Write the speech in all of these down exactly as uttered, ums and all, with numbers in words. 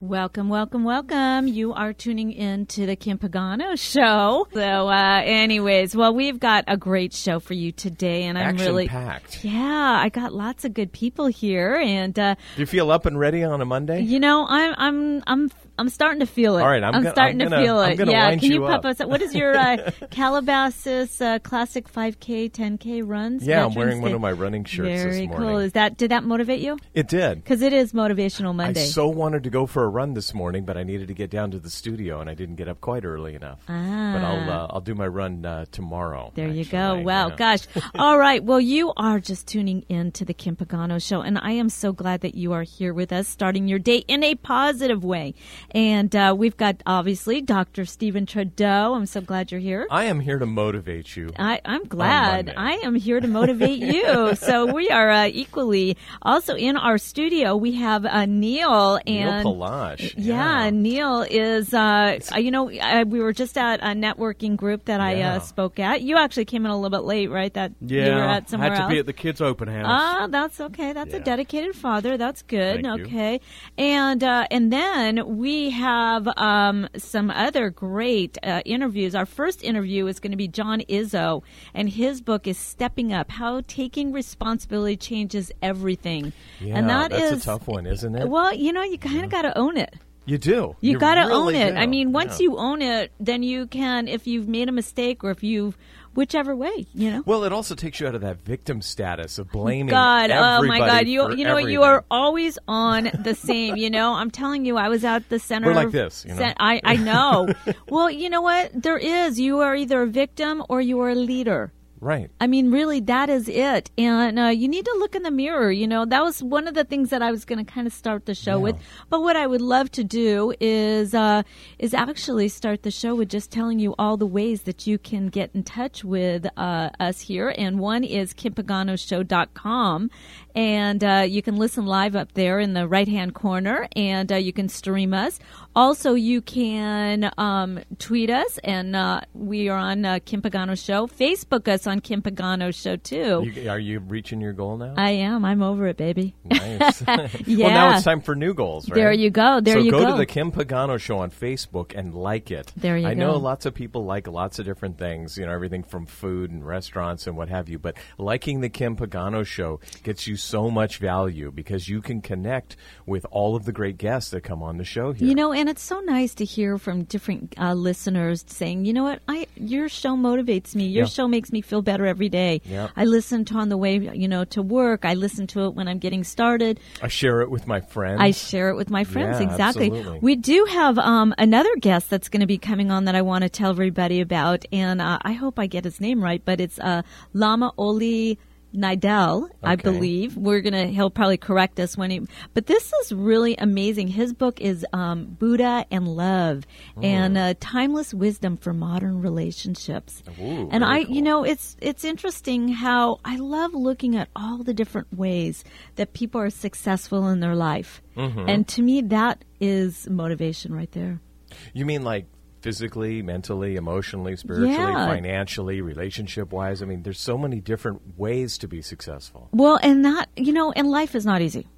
Welcome, welcome, welcome. You are tuning in to the Kim Pagano Show. So, uh, anyways, well, we've got a great show for you today, and I'm really action-packed. Yeah, I got lots of good people here, and uh, do you feel up and ready on a Monday? You know, I'm, I'm, I'm, I'm starting to feel it. All right, I'm, I'm gonna, starting I'm to gonna, feel I'm it. gonna Yeah, wind can you you pop up. us? What is your uh, Calabasas uh, Classic five K, ten K runs? Yeah, I'm Veterans wearing one Day? of my running shirts Very this morning. cool. Is that did that motivate you? It did. Because it is Motivational Monday. I so wanted to go for a run this morning, but I needed to get down to the studio, and I didn't get up quite early enough. Ah. But I'll uh, I'll do my run uh, tomorrow. There actually. you go. Wow, yeah. gosh. All right. Well, you are just tuning in to the Kim Pagano Show, and I am so glad that you are here with us, starting your day in a positive way. And uh, we've got, obviously, Doctor Stephen Trudeau. I'm so glad you're here. I am here to motivate you. I, I'm glad. Monday. I am here to motivate you. So we are uh, equally. Also in our studio, we have uh, Neil. And Neil Palash. Yeah, Yeah. Neil is, uh, you know, uh, we were just at a networking group that I Yeah. uh, spoke at. You actually came in a little bit late, right? That Yeah, you were at somewhere I had to else. be at the kids' open house. Ah, that's okay. That's a Yeah. dedicated father. That's good. Thank you. Okay, and uh, and then we have um, some other great uh, interviews. Our first interview is going to be John Izzo, and his book is Stepping Up: How Taking Responsibility Changes Everything. Yeah, and that that's is a tough one, isn't it? Well, you know, you kind of got to own it. You do. You, got to own really it. do. I mean, once Yeah. you own it, then you can, if you've made a mistake or if you've, whichever way, you know. Well, it also takes you out of that victim status of blaming God, oh my everybody God, you for you know everything. you are always on the same. You know, I'm telling you, I was at the center. We're like of- this, you know? cen- I I know. Well, you know what? There is. You are either a victim or you are a leader. Right. I mean, really, that is it. And uh, you need to look in the mirror. You know, that was one of the things that I was going to kind of start the show Yeah. with. But what I would love to do is uh, is actually start the show with just telling you all the ways that you can get in touch with uh, us here. And one is kim pagano show dot com. And uh, you can listen live up there in the right-hand corner, and uh, you can stream us. Also, you can um, tweet us, and uh, we are on uh, Kim Pagano Show. Facebook us on Kim Pagano Show, too. You, are you reaching your goal now? I am. I'm over it, baby. Nice. Yeah. Well, now it's time for new goals, right? There you go. There so you go go. to the Kim Pagano Show on Facebook and like it. There you I go. know lots of people like lots of different things, you know, everything from food and restaurants and what have you. But liking the Kim Pagano Show gets you so much value because you can connect with all of the great guests that come on the show here. You know, and it's so nice to hear from different uh, listeners saying, you know what, I your show motivates me. Your Yeah. show makes me feel better every day. Yeah. I listen to on the way, you know, to work. I listen to it when I'm getting started. I share it with my friends. I share it with my friends. Yeah, exactly. absolutely. We do have um, another guest that's going to be coming on that I want to tell everybody about, and uh, I hope I get his name right, but it's uh, Lama Oli Nidal, I Okay. believe. We're gonna. He'll probably correct us when he. But this is really amazing. His book is um, Buddha and Love, and uh, Timeless Wisdom for Modern Relationships. Ooh, and very I, cool. you know, it's it's interesting how I love looking at all the different ways that people are successful in their life, Mm-hmm. and to me, that is motivation right there. You mean like physically, mentally, emotionally, spiritually, Yeah. financially, relationship-wise? I mean, there's so many different ways to be successful. Well, and that, you know, and life is not easy.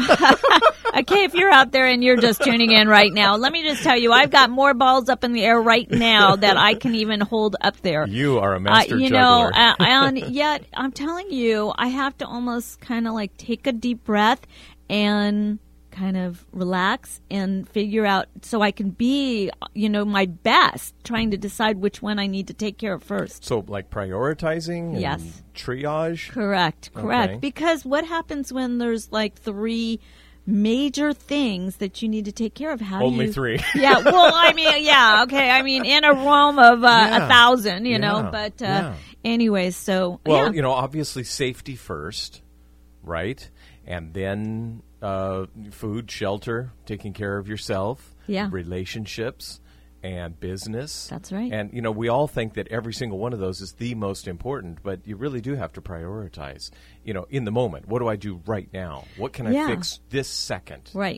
Okay, if you're out there and you're just tuning in right now, let me just tell you, I've got more balls up in the air right now that I can even hold up there. You are a Uh, master you juggler. know, uh, and yet I'm telling you, I have to almost kind of like take a deep breath and kind of relax and figure out so I can be, you know, my best, trying to decide which one I need to take care of first. So, like prioritizing and Yes. triage? Correct, correct. Okay. Because what happens when there's like three major things that you need to take care of? How Only do you, three. Yeah, well, I mean, yeah, okay. I mean, in a realm of uh, Yeah. a thousand, you know, Yeah. but uh, Yeah. anyways, so Well, yeah. you know, obviously safety first, right? And then uh, food, shelter, taking care of yourself, Yeah. relationships, and business. That's right. And, you know, we all think that every single one of those is the most important, but you really do have to prioritize, you know, in the moment. What do I do right now? What can I Yeah. fix this second? Right.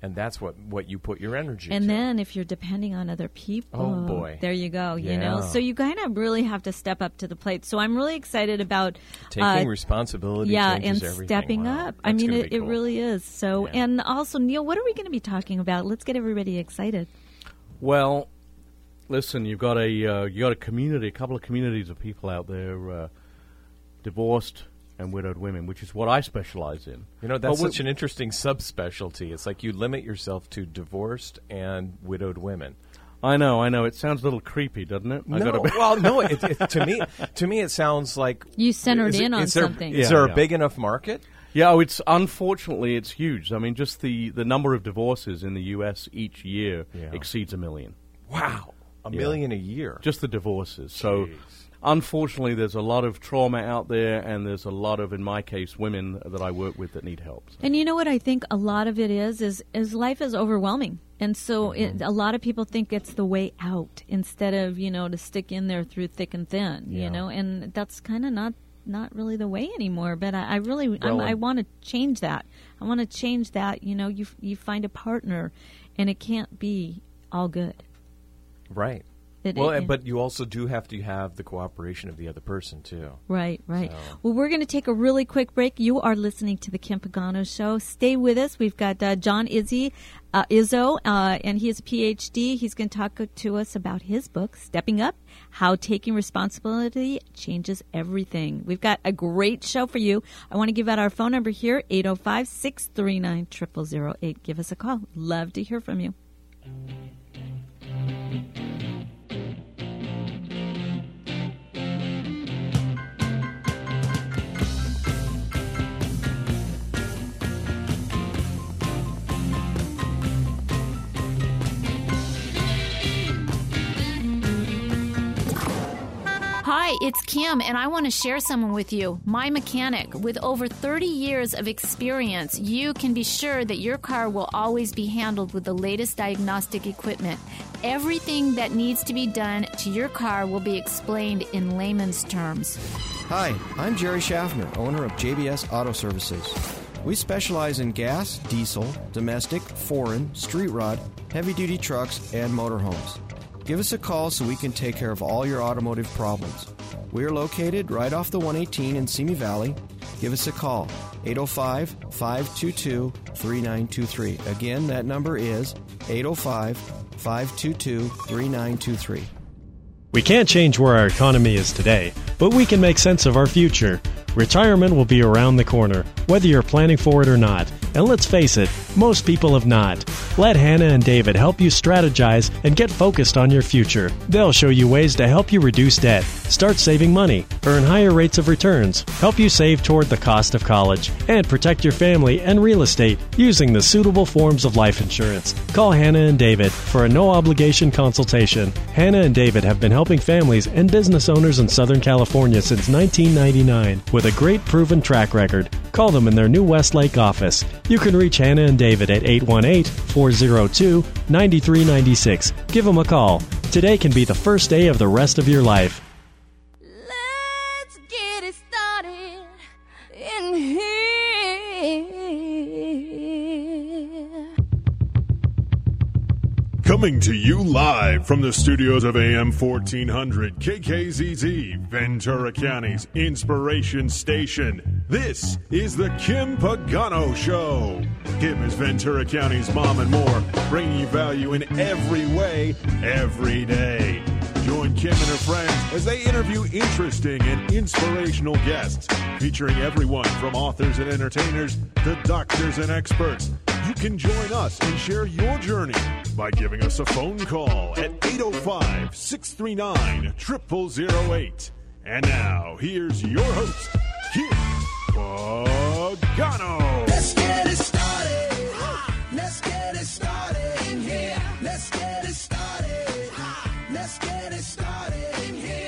And that's what, what you put your energy and to. then if you're depending on other people, oh boy, there you go. Yeah. You know, so you kind of really have to step up to the plate. So I'm really excited about taking uh, responsibility. Yeah, changes and everything. stepping Wow. up. I That's mean, gonna it, be it cool. really is. So, Yeah. and also, Neil, what are we going to be talking about? Let's get everybody excited. Well, listen, you've got a uh, you got a community, a couple of communities of people out there, uh, divorced and widowed women, which is what I specialize in. You know, that's But such an interesting subspecialty. It's like you limit yourself to divorced and widowed women. I know, I know. It sounds a little creepy, doesn't it? I No, gotta be- well, no. It, it, to me, to me, it sounds like You centered is it- in on is there, something. Is Yeah, there yeah. a big enough market? Yeah, oh, it's unfortunately it's huge. I mean, just the, the number of divorces in the U S each year Yeah. exceeds a million. Wow, a Yeah. million a year. Just the divorces. So, Jeez. unfortunately, there's a lot of trauma out there, and there's a lot of, in my case, women that I work with that need help. So. And you know what I think a lot of it is is is life is overwhelming, and so Mm-hmm. it, a lot of people think it's the way out instead of you know to stick in there through thick and thin, Yeah. you know, and that's kind of not not really the way anymore. But I, I really I'm, Well, I and- want to change that. I want to change that. You know, you f- you find a partner, and it can't be all good. Right. It- Well, it- and- but you also do have to have the cooperation of the other person too. Right, right. So- Well, we're going to take a really quick break. You are listening to the Kim Pagano Show. Stay with us. We've got uh, John Izzy, uh, Izzo, uh, and he has a P H D. He's going to talk to us about his book, Stepping Up, How Taking Responsibility Changes Everything. We've got a great show for you. I want to give out our phone number here, eight oh five, six three nine, zero zero zero eight. Give us a call. Love to hear from you. Hi, it's Kim, and I want to share someone with you. My mechanic. With over thirty years of experience, you can be sure that your car will always be handled with the latest diagnostic equipment. Everything that needs to be done to your car will be explained in layman's terms. Hi, I'm Jerry Schaffner, owner of J B S Auto Services. We specialize in gas, diesel, domestic, foreign, street rod, heavy-duty trucks, and motorhomes. Give us a call so we can take care of all your automotive problems. We are located right off the one eighteen in Simi Valley. Give us a call, eight oh five, five two two, three nine two three. Again, that number is eight oh five, five two two, three nine two three. We can't change where our economy is today, but we can make sense of our future. Retirement will be around the corner, whether you're planning for it or not. And let's face it, most people have not. Let Hannah and David help you strategize and get focused on your future. They'll show you ways to help you reduce debt, start saving money, earn higher rates of returns, help you save toward the cost of college, and protect your family and real estate using the suitable forms of life insurance. Call Hannah and David for a no-obligation consultation. Hannah and David have been helping families and business owners in Southern California since nineteen ninety-nine with a great proven track record. Call them in their new Westlake office. You can reach Hannah and David at eight one eight, four oh two, nine three nine six. Give them a call. Today can be the first day of the rest of your life. Let's get it started in here. Coming to you live from the studios of A M fourteen hundred K K Z Z, Ventura County's inspiration station. This is the Kim Pagano Show. Kim is Ventura County's mom and more, bringing you value in every way, every day. Join Kim and her friends as they interview interesting and inspirational guests, featuring everyone from authors and entertainers to doctors and experts. You can join us and share your journey by giving us a phone call at eight oh five, six three nine, zero zero zero eight. And now, here's your host, Kim Pagano. Let's get it started. Let's get it started in here. Let's get it started. Let's get it started in here.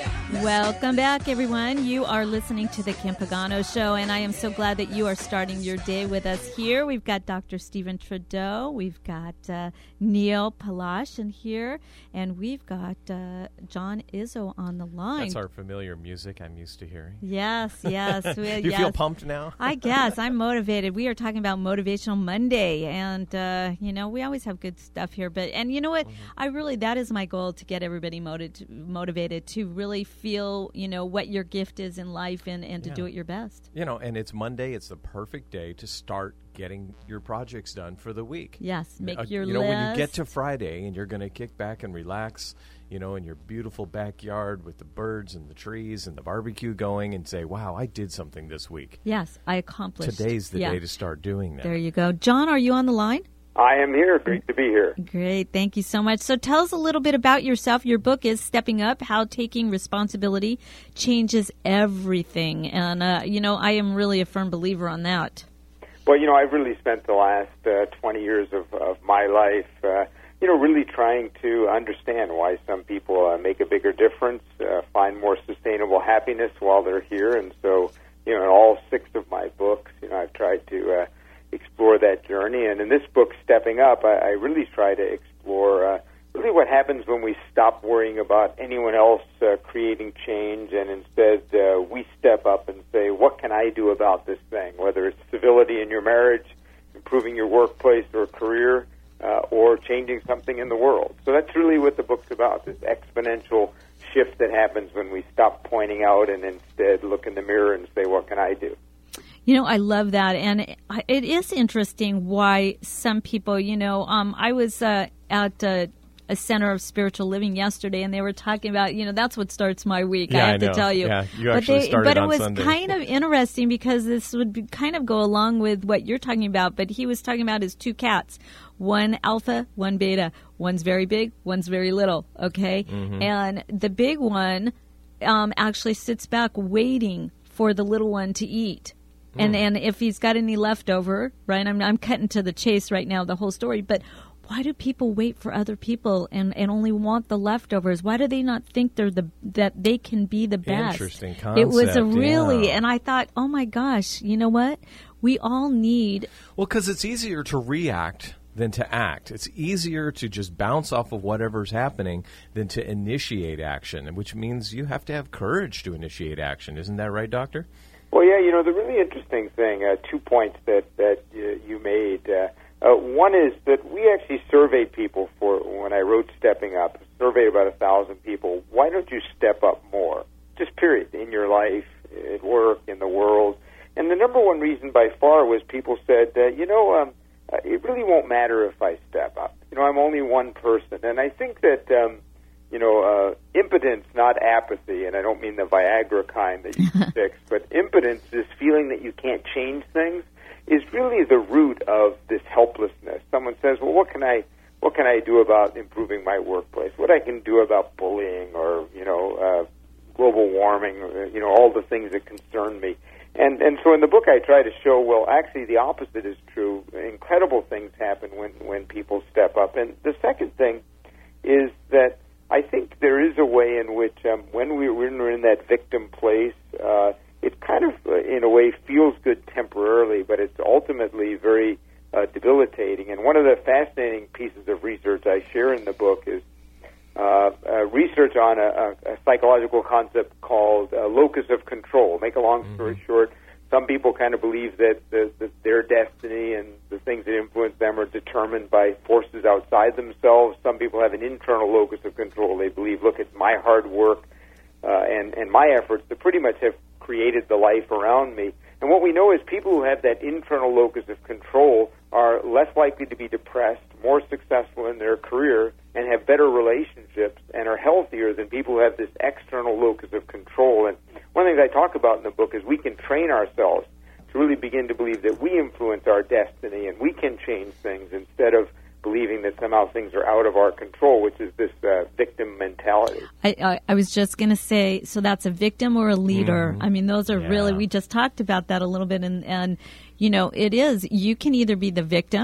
Welcome back, everyone. You are listening to the Kim Pagano Show, and I am so glad that you are starting your day with us here. We've got Doctor Stephen Trudeau, we've got uh, Neil Palash in here, and we've got uh, John Izzo on the line. That's our familiar music I'm used to hearing. Yes, yes. Do you yes. feel pumped now? I guess. I'm motivated. We are talking about Motivational Monday, and, uh, you know, we always have good stuff here. But And you know what? Mm-hmm. I really, that is my goal, to get everybody motiv- motivated to really feel, you know, what your gift is in life and, and to yeah. do it your best. You know, and it's Monday. It's the perfect day to start getting your projects done for the week. Yes, make uh, your you know, list. when you get to Friday and you're going to kick back and relax, you know, in your beautiful backyard with the birds and the trees and the barbecue going, and say, wow, I did something this week. Yes, I accomplished. Today's the yeah. day to start doing that. There you go. John, are you on the line? I am here. Great to be here. Great. Thank you so much. So tell us a little bit about yourself. Your book is Stepping Up, How Taking Responsibility Changes Everything. And, uh, you know, I am really a firm believer on that. Well, you know, I've really spent the last uh, twenty years of, of my life, uh, you know, really trying to understand why some people uh, make a bigger difference, uh, find more sustainable happiness while they're here. And so, you know, in all six of my books, you know, I've tried to uh, explore that journey. And in this book, Stepping Up, I, I really try to explore uh, really what happens when we stop worrying about anyone else uh, creating change, and instead uh, we step up and say, what can I do about this thing, whether it's civility in your marriage, improving your workplace or career, uh, or changing something in the world. So that's really what the book's about, this exponential shift that happens when we stop pointing out and instead look in the mirror and say, what can I do? You know, I love that. And it is interesting why some people, you know, um, I was uh, at uh, a Center of Spiritual Living yesterday, and they were talking about, you know, that's what starts my week, yeah, I have I to tell you. Yeah, you but actually they, started But it on was Sunday. kind of interesting because this would be, kind of go along with what you're talking about. But he was talking about his two cats, one alpha, one beta. One's very big, one's very little, okay? Mm-hmm. And the big one um, actually sits back waiting for the little one to eat. And and if he's got any leftover, right, I'm I'm cutting to the chase right now, the whole story, but why do people wait for other people and, and only want the leftovers? Why do they not think they're the that they can be the best? Interesting concept. It was a really, yeah. and I thought, oh my gosh, you know what? We all need. Well, because it's easier to react than to act. It's easier to just bounce off of whatever's happening than to initiate action, which means you have to have courage to initiate action. Isn't that right, Doctor? Well, yeah, you know, the really interesting thing, uh, two points that, that uh, you made. Uh, uh, one is that we actually surveyed people for, when I wrote Stepping Up, surveyed about a thousand people. Why don't you step up more? Just period, in your life, at work, in the world. And the number one reason by far was people said, uh, you know, um, uh, it really won't matter if I step up. You know, I'm only one person. And I think that... Um, You know, uh, impotence, not apathy, and I don't mean the Viagra kind that you can fix, but impotence, this feeling that you can't change things, is really the root of this helplessness. Someone says, well, what can I what can I do about improving my workplace? What I can do about bullying or, you know, uh, global warming, or, you know, all the things that concern me. And and so in the book I try to show, well, actually the opposite is true. Incredible things happen when, when people step up. And the second thing is that I think there is a way in which um, when, we, when we're in that victim place, uh, it kind of, uh, in a way, feels good temporarily, but it's ultimately very uh, debilitating. And one of the fascinating pieces of research I share in the book is uh, uh, research on a, a, a psychological concept called uh, locus of control. Make a long story mm-hmm. short, some people kind of believe that, the, that their destiny and the things that influence them are determined by forces outside themselves. Some people have an internal locus of control. They believe, look, it's my hard work uh, and, and my efforts that pretty much have created the life around me. And what we know is people who have that internal locus of control are less likely to be depressed, more successful in their career, and have better relationships and are healthier than people who have this external locus of control. And one of the things I talk about in the book is we can train ourselves to really begin to believe that we influence our destiny and we can change things instead of believing that somehow things are out of our control, which is this uh, victim mentality. I, I, I was just going to say, so that's a victim or a leader. Mm-hmm. I mean, those are yeah. really, we just talked about that a little bit. And, and, you know, it is, you can either be the victim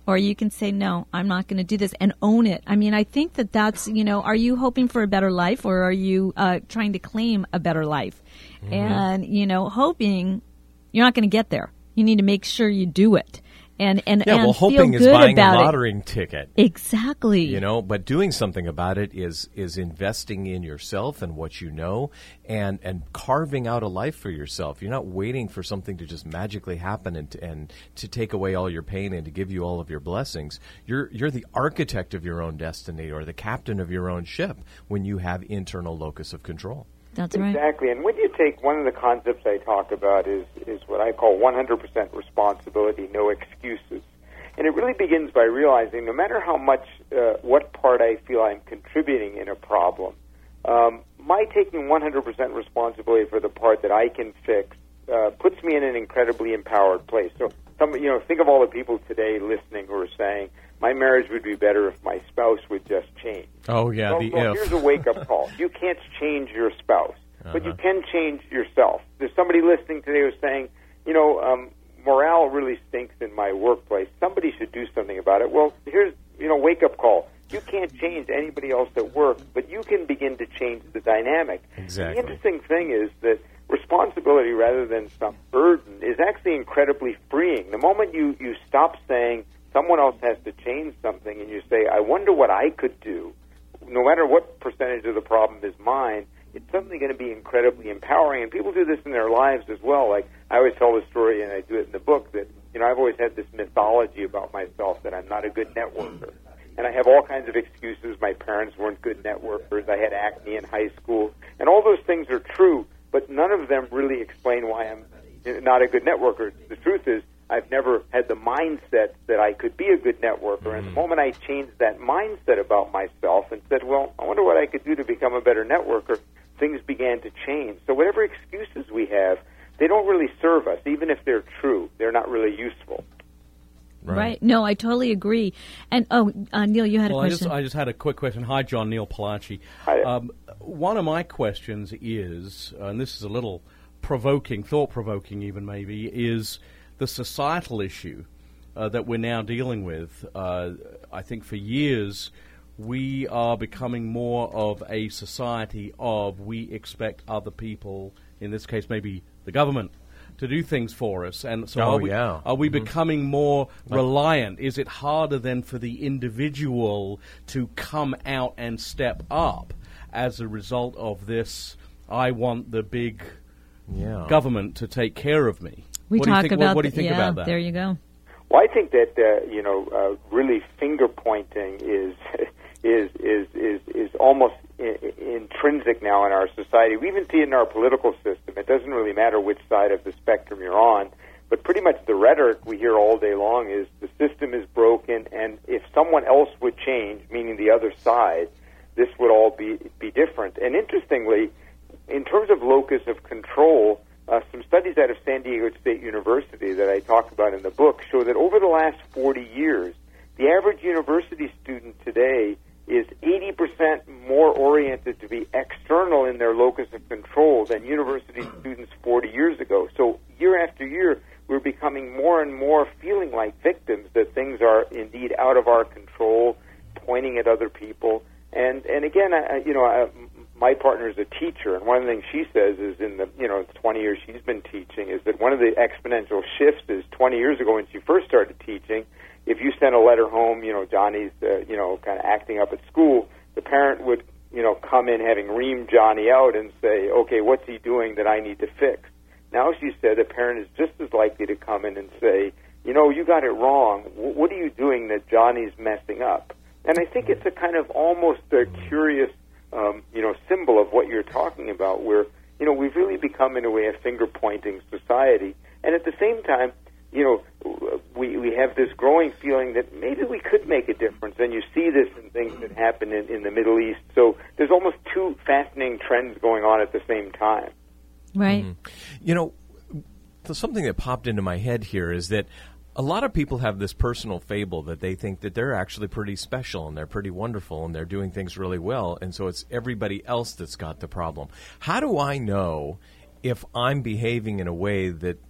or you can say, no, I'm not going to do this, and own it. I mean, I think that that's, you know, are you hoping for a better life, or are you uh, trying to claim a better life? Mm-hmm. And, you know, hoping, you're not going to get there. You need to make sure you do it. And, and, yeah, and well, hoping feel is good buying about a lottery it. ticket. Exactly. You know, but doing something about it is is investing in yourself and what you know, and, and carving out a life for yourself. You're not waiting for something to just magically happen and to, and to take away all your pain and to give you all of your blessings. You're you're the architect of your own destiny, or the captain of your own ship, when you have internal locus of control. That's right. Exactly. And when you take, one of the concepts I talk about is, is what I call one hundred percent responsibility, no excuses. And it really begins by realizing no matter how much, uh, what part I feel I'm contributing in a problem, um, my taking one hundred percent responsibility for the part that I can fix uh, puts me in an incredibly empowered place. So, some, you know, think of all the people today listening who are saying, my marriage would be better if my spouse would just change. Oh, yeah, well, the well, if. Here's a wake-up call. You can't change your spouse, uh-huh. but you can change yourself. There's somebody listening today who's saying, you know, um, morale really stinks in my workplace. Somebody should do something about it. Well, here's, you know, wake-up call. You can't change anybody else at work, but you can begin to change the dynamic. Exactly. The interesting thing is that responsibility, rather than some burden, is actually incredibly freeing. The moment you, you stop saying, someone else has to change something, and you say, I wonder what I could do, no matter what percentage of the problem is mine, it's suddenly going to be incredibly empowering. And people do this in their lives as well. Like, I always tell the story, and I do it in the book, that, you know, I've always had this mythology about myself that I'm not a good networker. And I have all kinds of excuses. My parents weren't good networkers. I had acne in high school. And all those things are true, but none of them really explain why I'm not a good networker. The truth is, I've never had the mindset that I could be a good networker. Mm-hmm. And the moment I changed that mindset about myself and said, well, I wonder what I could do to become a better networker, things began to change. So whatever excuses we have, they don't really serve us. Even if they're true, they're not really useful. Right. right. No, I totally agree. And, oh, uh, Neil, you had well, a question. I just, I just had a quick question. Hi, John. Neil Palacci. Hi. Um, one of my questions is, uh, and this is a little provoking, thought-provoking even maybe, is the societal issue uh, that we're now dealing with. Uh, I think for years we are becoming more of a society of we expect other people, in this case maybe the government, to do things for us. And so oh, are we, yeah. are we mm-hmm. becoming more reliant? Is it harder then for the individual to come out and step up as a result of this, I want the big yeah. government to take care of me? We what talk do you think, about what, what do you think yeah, about that? There you go. Well, I think that uh, you know, uh, really finger pointing is is is is is almost I- intrinsic now in our society. We even see it in our political system. It doesn't really matter which side of the spectrum you're on, but pretty much the rhetoric we hear all day long is the system is broken, and if someone else would change, meaning the other side, this would all be be different. And interestingly, in terms of locus of control, Uh, some studies out of San Diego State University that I talk about in the book show that over the last forty years, the average university student today is eighty percent more oriented to be external in their locus of control than university students forty years ago. So year after year, we're becoming more and more feeling like victims, that things are indeed out of our control, pointing at other people. And, and again, I, you know, I, my partner is a teacher, and one of the things she says is in the, you know, twenty years she's been teaching is that one of the exponential shifts is twenty years ago when she first started teaching, if you sent a letter home, you know, Johnny's, uh, you know, kind of acting up at school, the parent would, you know, come in having reamed Johnny out and say, okay, what's he doing that I need to fix? Now, she said, a parent is just as likely to come in and say, you know, you got it wrong. W- what are you doing that Johnny's messing up? And I think it's a kind of almost a curious, um, you know, symbol of what you're talking about, where, you know, we've really become, in a way, a finger-pointing society. And at the same time, you know, we we have this growing feeling that maybe we could make a difference. And you see this in things that happen in, in the Middle East. So there's almost two fascinating trends going on at the same time. Right. Mm-hmm. You know, something that popped into my head here is that a lot of people have this personal fable that they think that they're actually pretty special and they're pretty wonderful and they're doing things really well, and so it's everybody else that's got the problem. How do I know if I'm behaving in a way that, that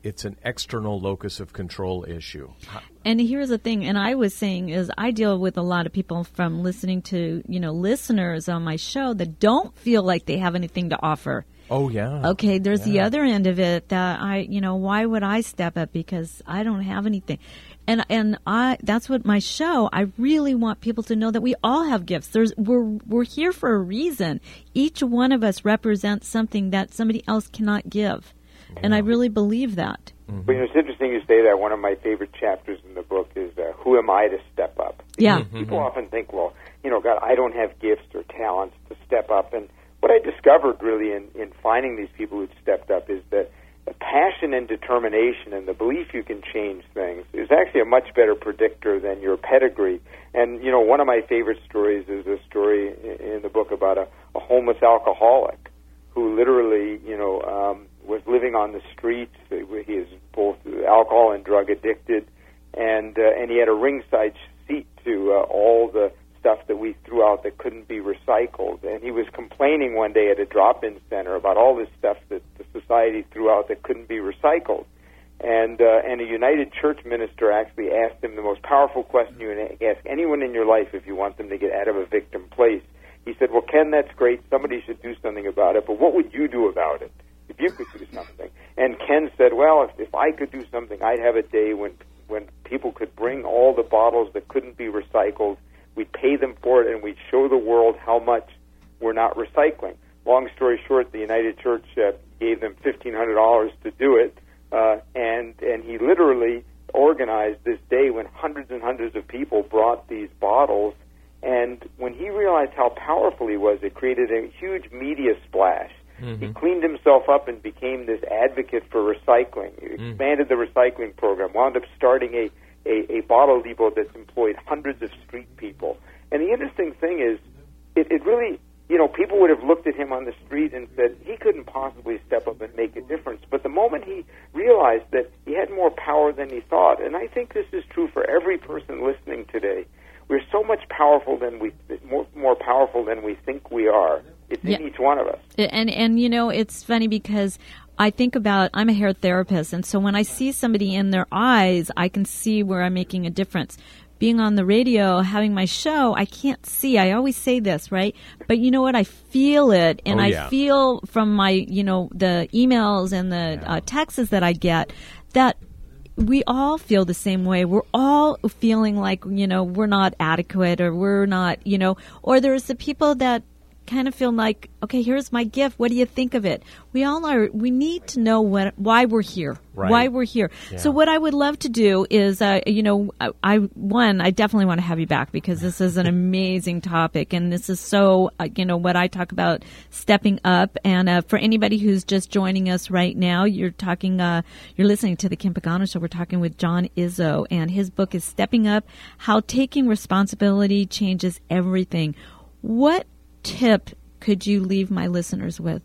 it's an external locus of control issue. And here's the thing, and I was saying is I deal with a lot of people from listening to, you know, listeners on my show that don't feel like they have anything to offer. Oh, yeah. Okay, there's yeah. the other end of it that I, you know, why would I step up because I don't have anything? And and I that's what my show, I really want people to know that we all have gifts. There's we're we're here for a reason. Each one of us represents something that somebody else cannot give. Yeah. And I really believe that. Mm-hmm. Well, you know, it's interesting you say that. One of my favorite chapters in the book is uh, Who Am I to Step Up? Yeah. Mm-hmm. People often think, well, you know, God, I don't have gifts or talents to step up. And what I discovered really in, in finding these people who'd stepped up is that the passion and determination and the belief you can change things is actually a much better predictor than your pedigree. And, you know, one of my favorite stories is a story in the book about a, a homeless alcoholic who literally, you know, um, was living on the streets. He is both alcohol and drug addicted, and uh, and he had a ringside seat to uh, all the stuff that we threw out that couldn't be recycled. And he was complaining one day at a drop-in center about all this stuff that the society threw out that couldn't be recycled. And uh, and a United Church minister actually asked him the most powerful question you can ask anyone in your life if you want them to get out of a victim place. He said, well, Ken, that's great. Somebody should do something about it, but what would you do about it if you could do something? And Ken said, well, if, if I could do something, I'd have a day when, when people could bring all the bottles that couldn't be recycled. We'd pay them for it, and we'd show the world how much we're not recycling. Long story short, the United Church uh, gave them fifteen hundred dollars to do it, uh, and and he literally organized this day when hundreds and hundreds of people brought these bottles. And when he realized how powerful he was, it created a huge media splash. Mm-hmm. He cleaned himself up and became this advocate for recycling. He mm-hmm. expanded the recycling program, wound up starting a, a, a bottle depot that's employed hundreds of street people. And the interesting thing is, it, it really, you know, people would have looked at him on the street and said he couldn't possibly step up and make a difference. But the moment he realized that he had more power than he thought, and I think this is true for every person listening today, we're so much powerful than we more, more powerful than we think we are. It's yeah. in each one of us. And and you know, it's funny because I think about, I'm a hair therapist, and so when I see somebody in their eyes, I can see where I'm making a difference. Being on the radio, having my show, I can't see. I always say this, right? But you know what? I feel it, and oh, yeah. I feel from my, you know, the emails and the yeah. uh, texts that I get that we all feel the same way. We're all feeling like, you know, we're not adequate, or we're not, you know, or there's the people that kind of feel like, okay, here's my gift. What do you think of it? We all are, we need to know what, why we're here, right. why we're here. Yeah. So what I would love to do is, uh, you know, I, I, one, I definitely want to have you back because this is an amazing topic, and this is so, uh, you know, what I talk about, stepping up. And uh, for anybody who's just joining us right now, you're talking, uh, you're listening to the Kim Pagano Show. We're talking with John Izzo, and his book is Stepping Up, How Taking Responsibility Changes Everything. What tip could you leave my listeners with?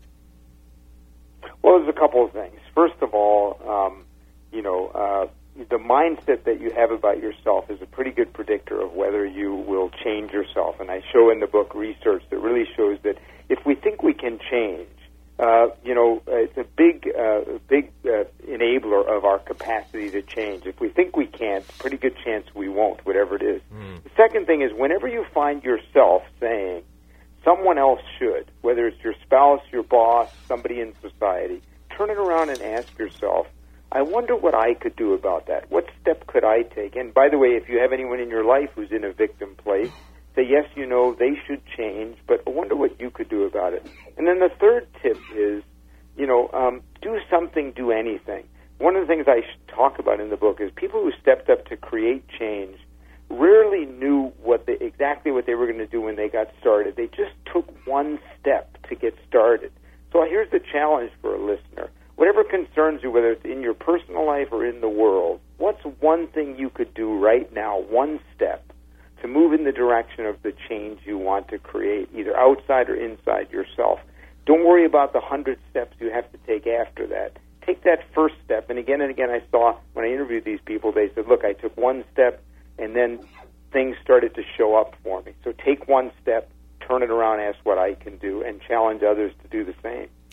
Well, there's a couple of things. First of all, um, you know, uh, the mindset that you have about yourself is a pretty good predictor of whether you will change yourself. And I show in the book research that really shows that if we think we can change, uh, you know, it's a big, uh, big uh, enabler of our capacity to change. If we think we can't, pretty good chance we won't, whatever it is. Mm. The second thing is, whenever you find yourself saying, someone else should, whether it's your spouse, your boss, somebody in society, turn it around and ask yourself, I wonder what I could do about that. What step could I take? And by the way, if you have anyone in your life who's in a victim place, say, yes, you know, they should change, but I wonder what you could do about it. And then the third tip is, you know, um, do something, do anything. One of the things I talk about in the book is people who stepped up to create change rarely knew what they, exactly what they were going to do when they got started. They just took one step to get started. So here's the challenge for a listener. Whatever concerns you, whether it's in your personal life or in the world, what's one thing you could do right now, one step, to move in the direction of the change you want to create, either outside or inside yourself? Don't worry about the hundred steps you have to take after that. Take that first step. And again and again, I saw when I interviewed these people, they said, look, I took one step, and then things started to show up for me. So take one step, turn it around, ask what I can do, and challenge others to do the same.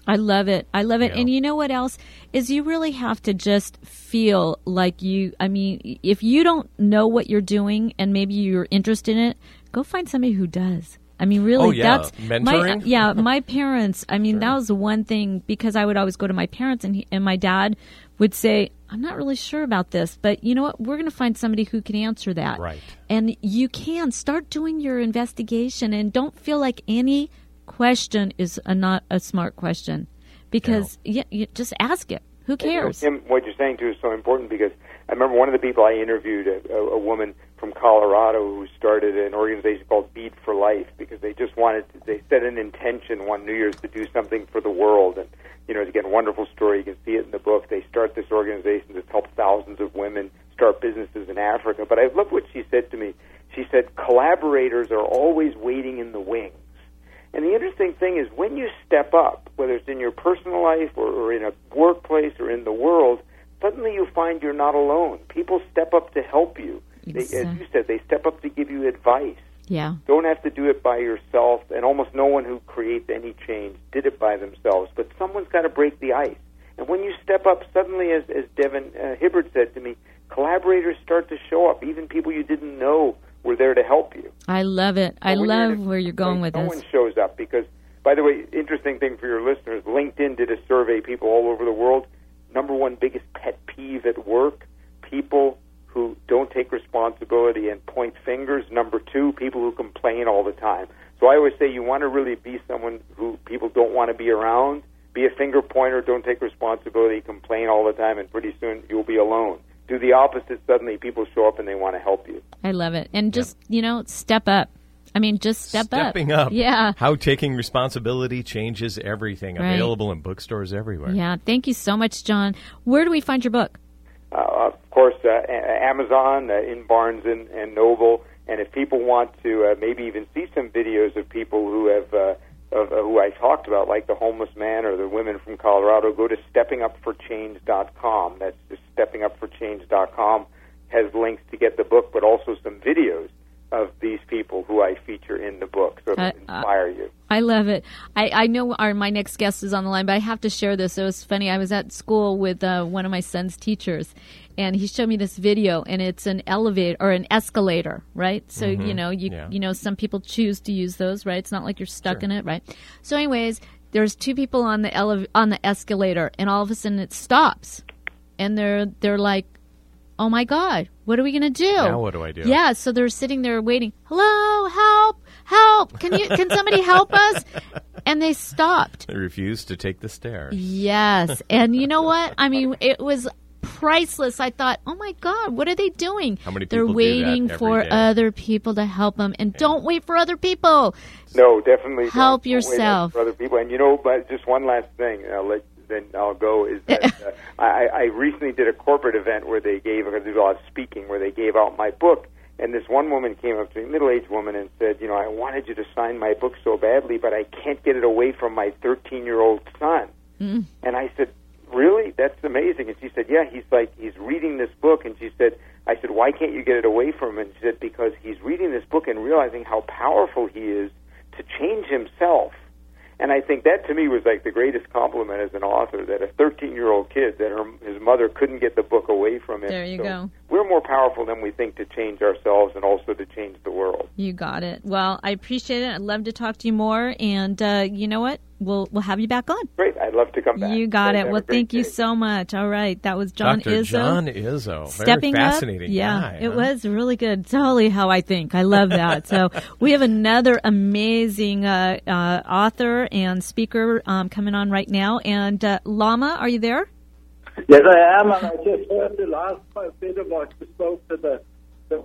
I love it. I love it. Yeah. And you know what else is you really have to just feel like you, I mean, if you don't know what you're doing and maybe you're interested in it, go find somebody who does. I mean, really, Oh, yeah. that's Mentoring? My, yeah, my parents. I mean, that was the one thing because I would always go to my parents, and he, and my dad would say, "I'm not really sure about this, but you know what? We're going to find somebody who can answer that." Right. And you can start doing your investigation, and don't feel like any question is a not a smart question, because yeah, you just ask it. Who cares? Kim, what you're saying too is so important because I remember one of the people I interviewed, a, a, a woman from Colorado who started an organization called Beat for Life because they just wanted to, they set an intention one New Year's to do something for the world. And, you know, again, wonderful story. You can see it in the book. They start this organization that's helped thousands of women start businesses in Africa. But I love what she said to me. She said, collaborators are always waiting in the wings. And the interesting thing is when you step up, whether it's in your personal life or, or in a workplace or in the world, suddenly you find you're not alone. People step up to help you. They, as you said, they step up to give you advice. Yeah. Don't have to do it by yourself, and almost no one who creates any change did it by themselves. But someone's got to break the ice. And when you step up, suddenly, as, as Devin uh, Hibbert said to me, collaborators start to show up. Even people you didn't know were there to help you. I love it. I But when you're love in a- where you're going with no this. one shows up because, by the way, interesting thing for your listeners, LinkedIn did a survey, people all over the world. Number one biggest pet peeve at work, people who don't take responsibility and point fingers. Number two, people who complain all the time. So I always say you want to really be someone who people don't want to be around. Be a finger pointer, don't take responsibility, complain all the time, and pretty soon you'll be alone. Do the opposite, suddenly people show up and they want to help you. I love it. And just, you know, step up. I mean, just step Stepping up. up. Yeah. How taking responsibility changes everything. Right. Available in bookstores everywhere. Yeah. Thank you so much, John. Where do we find your book? Uh, of course, uh, a- Amazon, uh, in Barnes and, and Noble, and if people want to uh, maybe even see some videos of people who have uh, of, uh, who I talked about, like the homeless man or the women from Colorado, go to stepping up for change dot com. That's just stepping up for change dot com has links to get the book, but also some videos of these people who I feature in the book, so Uh, to inspire you. I love it. I, I know our my next guest is on the line, but I have to share this. It was funny. I was at school with uh, one of my son's teachers, and he showed me this video, and it's an elevator or an escalator, right? So Mhm. you know, you Yeah. you know, some people choose to use those, right? It's not like you're stuck in it, right? So, anyways, there's two people on the ele- on the escalator, and all of a sudden it stops, and they're they're like, oh my God, what are we going to do? Now what do I do? Yeah, so they're sitting there waiting. Hello, help, help. Can you can somebody help us? And they stopped. They refused to take the stairs. Yes. And you know what? I mean, it was priceless. I thought, oh my God, what are they doing? How many They're people do that waiting every for day? other people to help them. And don't wait for other people. No, definitely don't Help wait yourself. for other people. And you know, but just one last thing, and I'll let then I'll go. Is that uh, I, I recently did a corporate event where they gave, because there's a lot of speaking, where they gave out my book. And this one woman came up to me, a middle-aged woman, and said, you know, I wanted you to sign my book so badly, but I can't get it away from my thirteen-year-old son. Mm. And I said, really? That's amazing. And she said, yeah, he's like, he's reading this book. And she said, I said, why can't you get it away from him? And she said, because he's reading this book and realizing how powerful he is to change himself. And I think that, to me, was like the greatest compliment as an author, that a thirteen-year-old kid, that her, his mother couldn't get the book away from him. There you So go. We're more powerful than we think to change ourselves and also to change the world. You got it. Well, I appreciate it. I'd love to talk to you more. And uh, you know what? We'll we'll have you back on. Great. I'd love to come back. You got Guys, it. have Well, a great thank you day. so much. All right. That was John Doctor Izzo. John Izzo. Stepping Very fascinating up. Yeah, guy, it huh? was really good. Totally how I think. I love that. So we have another amazing uh, uh, author and speaker um, coming on right now. And uh, Lama, are you there? Yes, I am, and I just heard the last bit of what you spoke to the, the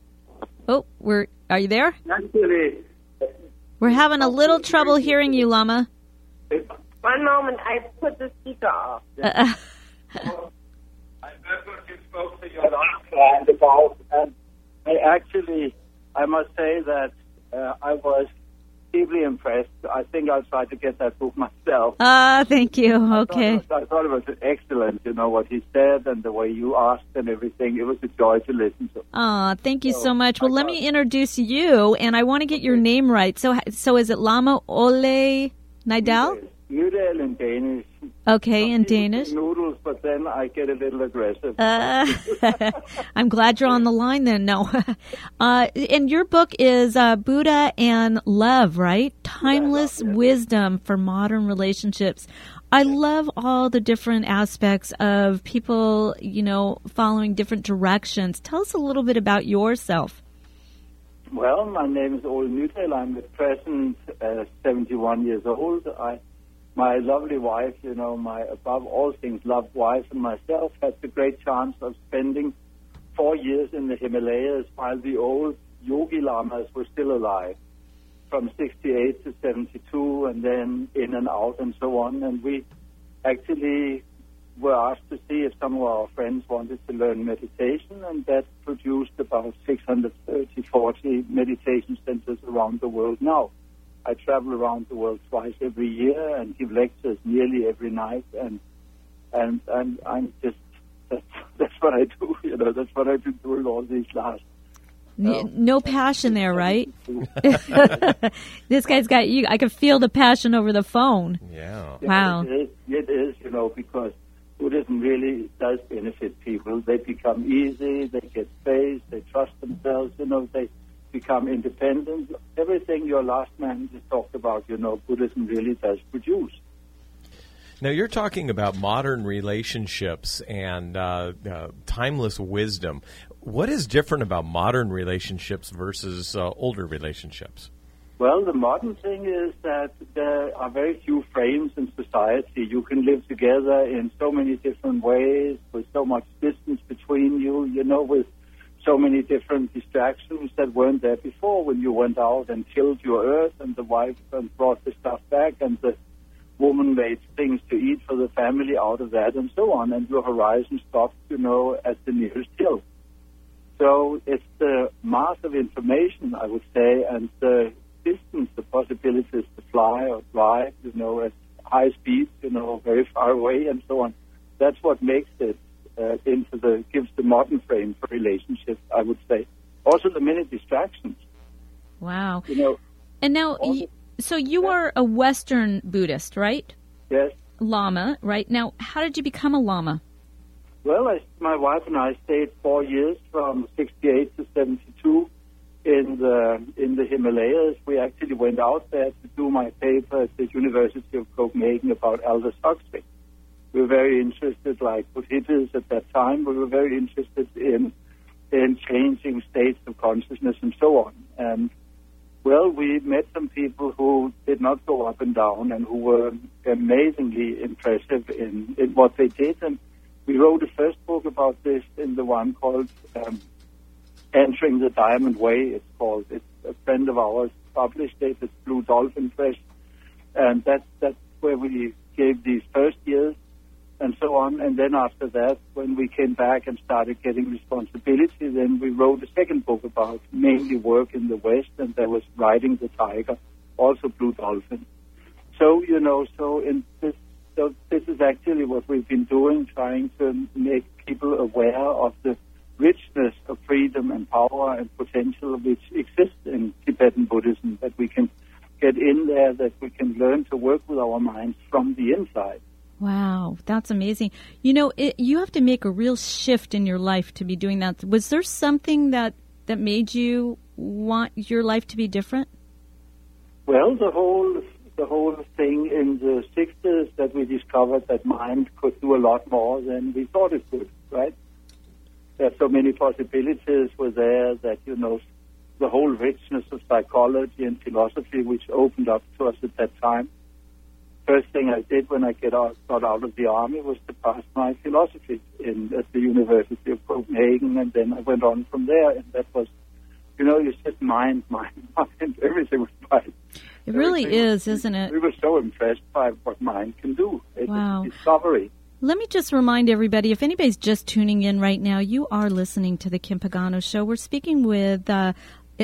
Oh, we're. Are you there? actually, We're having a little trouble hearing you, Lama. One moment, I put the speaker off. Uh, I heard what you spoke to your last client about, and I actually, I must say that uh, I was deeply impressed. I think I'll try to get that book myself. uh, thank you. Okay. I thought, it was, I thought it was excellent, you know, what he said and the way you asked and everything. It was a joy to listen to. Aw, thank you so much. Well, let me introduce you, and I want to get your name right. So, so is it Lama Ole Nidal? Noodle in Danish. Okay, in Some people Danish. say Noodles, but then I get a little aggressive. Uh, I'm glad you're on the line then. No. uh, and your book is uh, Buddha and Love, right? Timeless Yeah, love, yeah. wisdom for modern relationships. I love all the different aspects of people, you know, following different directions. Tell us a little bit about yourself. Well, my name is Ole Nydal. I'm at present uh, seventy-one years old. I, my lovely wife, you know, my above all things loved wife and myself had the great chance of spending four years in the Himalayas while the old yogi lamas were still alive, from sixty-eight to seventy-two, and then in and out and so on. And we actually were asked to see if some of our friends wanted to learn meditation, and that produced about six hundred thirty, forty meditation centers around the world now. I travel around the world twice every year and give lectures nearly every night, and and and I'm just that's, that's what I do. You know, that's what I've been doing all these last. N- no passion there, right? This guy's got you. I can feel the passion over the phone. Yeah. Wow. It is, it is, you know, because Buddhism really does benefit people. They become easy, they get space, they trust themselves, you know, they become independent. Everything your last man just talked about, you know, Buddhism really does produce. Now, you're talking about modern relationships and uh, uh, timeless wisdom. What is different about modern relationships versus uh, older relationships? Well, the modern thing is that there are very few frames in society. You can live together in so many different ways, with so much distance between you, you know, with so many different distractions that weren't there before when you went out and tilled your earth and the wife and brought the stuff back and the woman made things to eat for the family out of that and so on, and your horizon stopped, you know, at the nearest hill. So it's the mass of information, I would say, and the distance, the possibilities to fly or drive, you know, at high speeds, you know, very far away and so on. That's what makes it uh, into the, gives the modern frame for relationships, I would say. Also the many distractions. Wow. You know. And now, also, y- so you are a Western Buddhist, right? Yes. Lama, right? Now, how did you become a Lama? Well, I, my wife and I stayed four years from sixty-eight to seventy-two in the in the Himalayas. We actually went out there to do my paper at the University of Copenhagen about Aldous Huxley. We were very interested, like with hippies at that time, we were very interested in in changing states of consciousness and so on. And, well, we met some people who did not go up and down and who were amazingly impressive in, in what they did. And we wrote a first book about this in the one called um, Entering the Diamond Way, it's called. It's a friend of ours published it. It's Blue Dolphin Press. And that's, that's where we gave these first years and so on. And then after that, when we came back and started getting responsibility, then we wrote a second book about mainly work in the West, and there was Riding the Tiger, also Blue Dolphin. So, you know, so in this, so this is actually what we've been doing, trying to make people aware of the richness of freedom and power and potential which exists in Tibetan Buddhism, that we can get in there, that we can learn to work with our minds from the inside. Wow, that's amazing. You know, it, you have to make a real shift in your life to be doing that. Was there something that, that made you want your life to be different? Well, the whole the whole thing in the sixties that we discovered that mind could do a lot more than we thought it could, right? That so many possibilities were there, that, you know, the whole richness of psychology and philosophy which opened up to us at that time. First thing I did when I get out, got out of the army was to pass my philosophy in at the University of Copenhagen, and then I went on from there, and that was, you know, you said mind, mind, mind, everything was mind. It really Everything is, was, isn't it? We were so impressed by what mind can do. It's Wow. a discovery. Let me just remind everybody, if anybody's just tuning in right now, you are listening to the Kim Pagano Show. We're speaking with uh,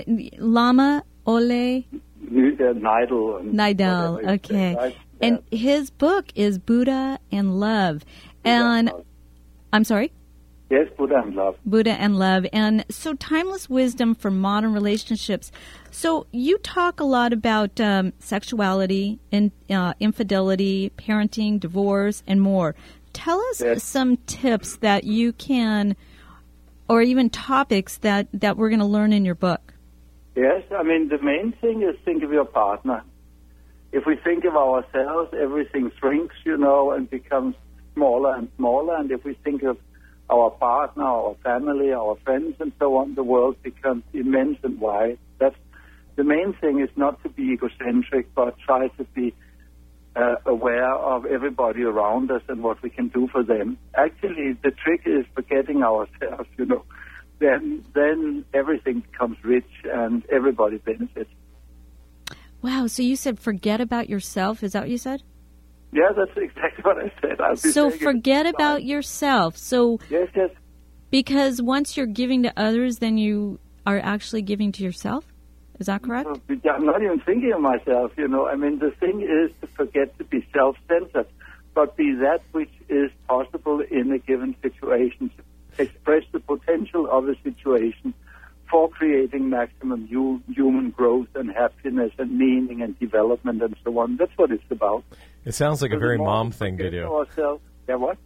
Lama Ole Nidal. And Nidal, whatever you okay. say, right? And his book is Buddha and Love. And I'm sorry? Yes, Buddha and love. Buddha and love. And so timeless wisdom for modern relationships. So you talk a lot about um, sexuality, in, uh, infidelity, parenting, divorce, and more. Tell us Yes. some tips that you can, or even topics that, that we're going to learn in your book. Yes, I mean, the main thing is think of your partner. If we think of ourselves, everything shrinks, you know, and becomes smaller and smaller. And if we think of our partner, our family, our friends, and so on, the world becomes immense and wide. That's the main thing, is not to be egocentric, but try to be uh, aware of everybody around us and what we can do for them. Actually, the trick is forgetting ourselves, you know. Then, then everything becomes rich and everybody benefits. Wow, so you said forget about yourself. Is that what you said? Yeah, that's exactly what I said. I'll be So saying it forget all the about time. yourself. So Yes, yes. because once you're giving to others, then you are actually giving to yourself? Is that correct? I'm not even thinking of myself, you know. I mean, the thing is to forget to be self-centered, but be that which is possible in a given situation. Express the potential of a situation for creating maximum hu- human growth and happiness and meaning and development and so on. That's what it's about. It sounds like a So the very more mom we thing to forget do. ourselves- Yeah, what?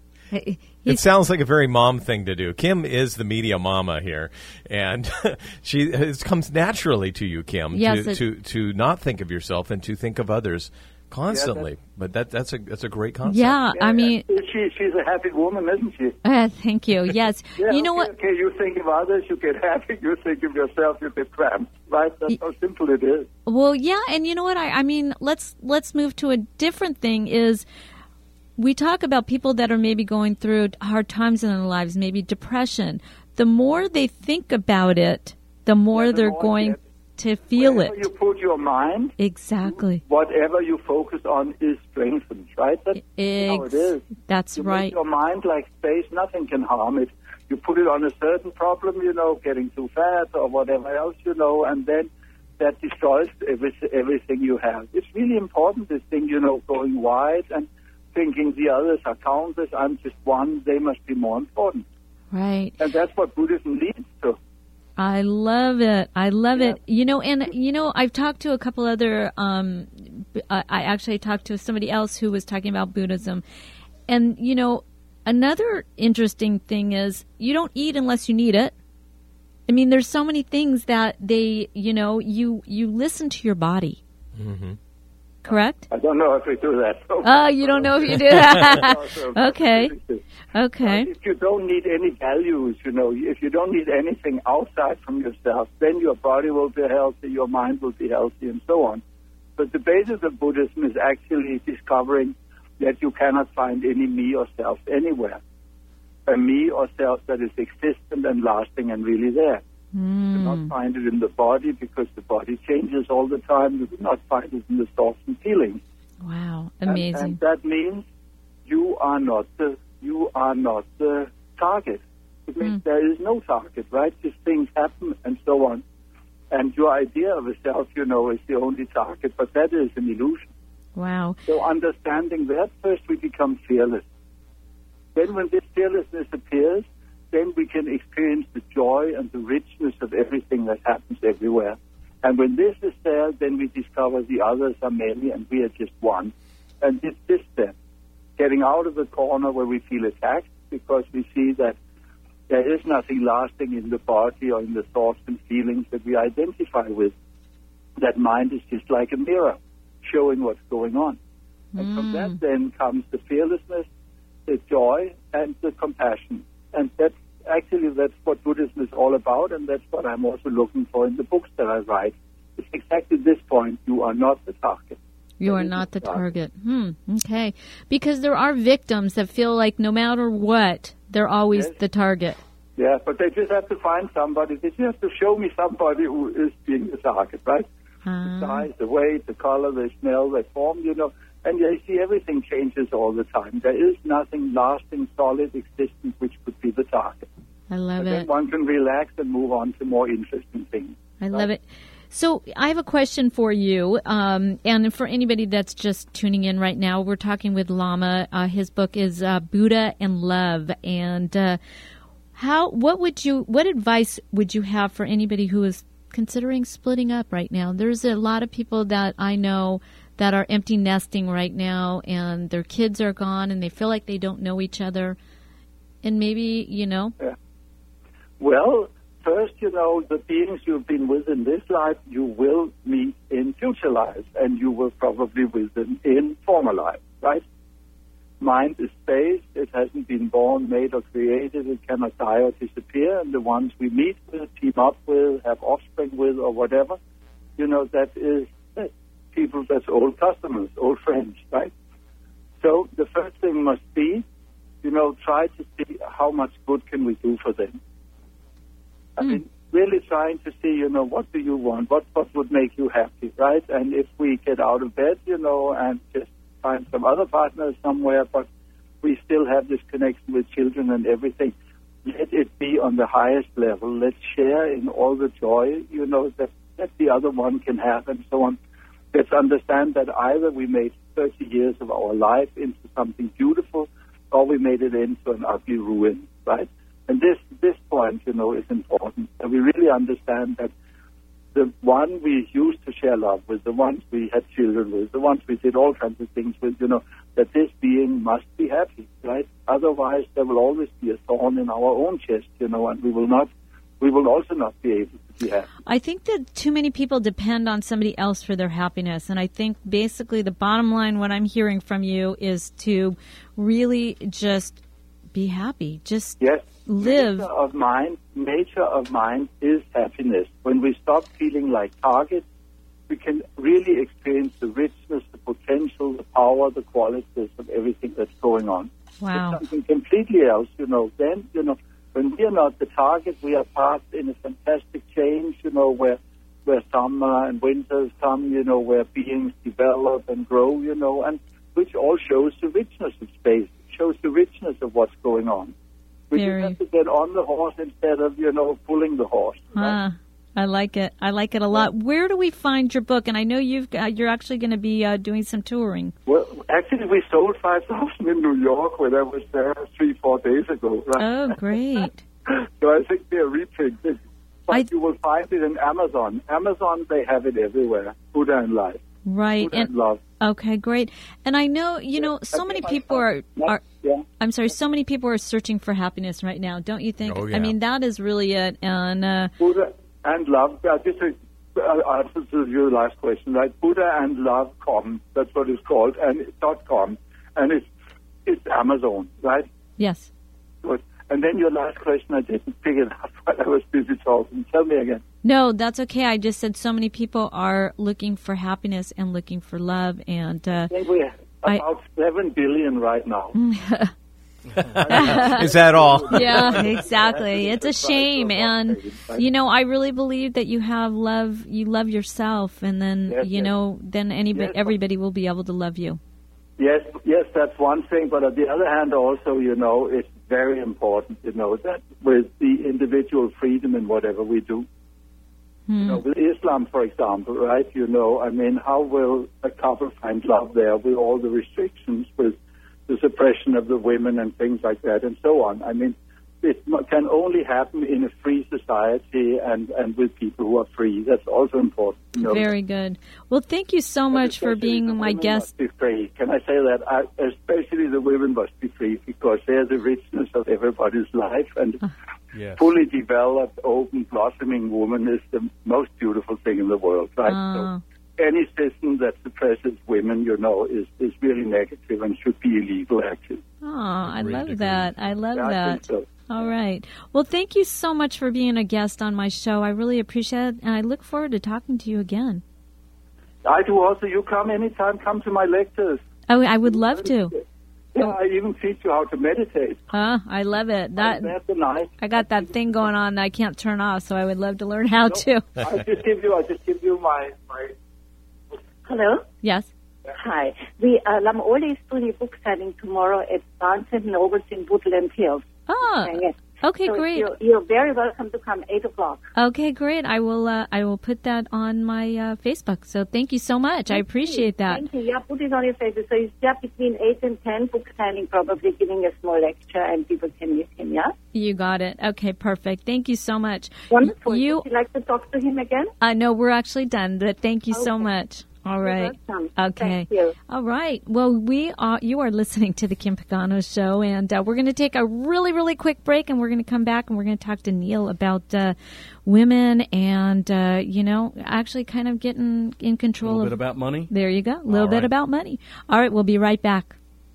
It sounds like a very mom thing to do. Kim is the media mama here, and she it comes naturally to you, Kim, Yes, to, it- to to not think of yourself and to think of others constantly. but that that's a that's a great concept. Yeah, I mean, She, she's a happy woman, isn't she? uh, thank you. Yes. Yeah, you know okay, what? Okay, you think of others, you get happy. You think of yourself, you get cramped. Right? That's how simple it is. Well, yeah, and you know what? I, I mean, let's let's move to a different thing. Is we talk about people that are maybe going through hard times in their lives, maybe depression. The more they think about it, the more Yeah, the they're more going it to feel Wherever it. you put your mind, Exactly. whatever you focus on is strengthened, right? That's how it is. That's you right. Make your mind like space, nothing can harm it. You put it on a certain problem, you know, getting too fat or whatever else, you know, and then that destroys every, everything you have. It's really important, this thing, you know, going wide and thinking the others are countless, I'm just one, they must be more important. Right. And that's what Buddhism leads to. I love it. I love it. You know, and you know, I've talked to a couple other. Um, I I actually talked to somebody else who was talking about Buddhism, and you know, another interesting thing is you don't eat unless you need it. I mean, there's so many things that they, you know, you you listen to your body. Mm-hmm. I Correct? don't know if we do that. Oh, you don't know if you do that. Okay. Okay. If you don't need any values, you know, if you don't need anything outside from yourself, then your body will be healthy, your mind will be healthy, and so on. But the basis of Buddhism is actually discovering that you cannot find any me or self anywhere. A me or self that is existent and lasting and really there. You do not find it in the body because the body changes all the time. You do not find it in the thoughts and feelings. Wow, And- amazing. And, that means you are not the you are not the target. It means there is no target, right? Just things happen and so on. And your idea of a self, you know, is the only target, but that is an illusion. Wow. So understanding that, first we become fearless. Then when this fearlessness appears, then we can experience the joy and the richness of everything that happens everywhere. And when this is there, then we discover the others are many and we are just one. And it's this then, getting out of the corner where we feel attacked because we see that there is nothing lasting in the body or in the thoughts and feelings that we identify with. That mind is just like a mirror showing what's going on. And from that then comes the fearlessness, the joy, and the compassion. And that's actually, that's what Buddhism is all about, and that's what I'm also looking for in the books that I write. It's exactly this point. You are not the target. You are not the target. Hmm. Okay. Because there are victims that feel like no matter what, they're always Yes. the target. Yeah, but they just have to find somebody. They just have to show me somebody who is being the target, right? Ah. The size, the weight, the color, the smell, the form, you know. And you see everything changes all the time. There is nothing lasting, solid, existent, which could be the target. I love And it. then one can relax and move on to more interesting things. I love it. So I have a question for you, um, and for anybody that's just tuning in right now, we're talking with Lama. Uh, his book is uh, Buddha and Love, and uh, How? What would you? What advice would you have for anybody who is considering splitting up right now? There's a lot of people that I know that are empty nesting right now, and their kids are gone, and they feel like they don't know each other, and maybe you know. Yeah. Well, first, you know, the beings you've been with in this life, you will meet in future lives, and you will probably with them in former lives, right? Mind is space. It hasn't been born, made, or created. It cannot die or disappear. And the ones we meet with, team up with, have offspring with, or whatever, you know, that is that people, that's old customers, old friends, right? So the first thing must be, you know, try to see how much good can we do for them. I mean, really trying to see, you know, what do you want? What what would make you happy, right? And if we get out of bed, you know, and just find some other partner somewhere, but we still have this connection with children and everything, let it be on the highest level. Let's share in all the joy, you know, that, that the other one can have and so on. Let's understand that either we made thirty years of our life into something beautiful or we made it into an ugly ruin, right? And this this point, you know, is important. And we really understand that the one we used to share love with, the ones we had children with, the ones we did all kinds of things with, you know, that this being must be happy, right? Otherwise, there will always be a thorn in our own chest, you know, and we will not, we will also not be able to be happy. I think that too many people depend on somebody else for their happiness. And I think basically the bottom line, what I'm hearing from you, is to really just be happy. Just yes. live. Nature of mind, nature of mind is happiness. When we stop feeling like targets, we can really experience the richness, the potential, the power, the qualities of everything that's going on. Wow. It's something completely else, you know. Then, you know, when we are not the target, we are part in a fantastic change, you know, where where summer and winters come, you know, where beings develop and grow, you know, and which all shows the richness of space. It shows the richness of what's going on. We Very. just have to get on the horse instead of, you know, pulling the horse. Right? Ah, I like it. I like it a lot. Where do we find your book? And I know you've got, you're actually going to be uh, doing some touring. Well, actually, we sold five thousand in New York when I was there three, four days ago. Right? Oh, great. So I think they're reprinted. But I, you will find it in Amazon. Amazon, they have it everywhere. Buddha and Life. Right. Buddha and, and Love. Okay, great. And I know, you know, so many people are, are yeah. I'm sorry, so many people are searching for happiness right now, don't you think? Oh, yeah. I mean, that is really it. And uh, Buddha and Love. Uh, this is uh, answer to your last question, right? Buddha and Love dot com. That's what it's called, and dot com, and it's it's Amazon, right? yes. Good. And then your last question, I didn't pick it up while I was busy talking. Tell me again. No, that's okay. I just said so many people are looking for happiness and looking for love, and uh, I think we're about seven billion right now. Is that all? Yeah, exactly. It's a shame, and you know, I really believe that you have love. You love yourself, and then Yes, you yes. know, then anybody, Yes. everybody will be able to love you. Yes, yes, that's one thing. But on the other hand, also, you know, it's very important, you know, that with the individual freedom in whatever we do. Hmm. You know, with Islam, for example, right? You know, I mean, how will a couple find love there with all the restrictions, with the suppression of the women and things like that, and so on? I mean, it m- can only happen in a free society and, and with people who are free. That's also important. You know. Very good. Well, thank you so much for Especially being the my women guest. must be free. Can I say that? I, especially the women must be free because they're the richness of everybody's life, and Yes. fully developed, open, blossoming woman is the most beautiful thing in the world, right? Ah. So any system that suppresses women, you know, is, is really negative and should be illegal, actually. Oh, I great love degree. that. I love Yeah, I that. think so. All right. Well, thank you so much for being a guest on my show. I really appreciate it, and I look forward to talking to you again. I do also. You come anytime, come to my lectures. Oh, I would love to. Yeah, I even teach you how to meditate. Huh? I love it. That That's a nice. I got that thing going on that I can't turn off, so I would love to learn how to. I'll just give you, I'll just give you my, my Hello. Yes. Hi. We uh, Lama Ole is doing a book signing tomorrow at Barnes and Nobles in Woodland Hills. Oh, Okay, yes. Okay, so great. You're, you're very welcome to come eight o'clock. Okay, great. I will. Uh, I will put that on my uh, Facebook. So thank you so much. I appreciate that. Thank you. Yeah, put it on your Facebook. So it's just between eight and ten. Book signing, probably giving a small lecture, and people can meet him. Yeah. You got it. Okay, perfect. Thank you so much. Wonderful. You, Would you like to talk to him again? Uh, no, we're actually done. But thank you okay. so much. All right. You're welcome. Okay. Thank you. All right. Well, we are. You are listening to the Kim Pagano Show, and uh, we're going to take a really, really quick break, and we're going to come back, and we're going to talk to Neil about uh, women, and uh, you know, actually, kind of getting in control. A little of, bit about money. There you go. A little All bit right. about money. All right. We'll be right back.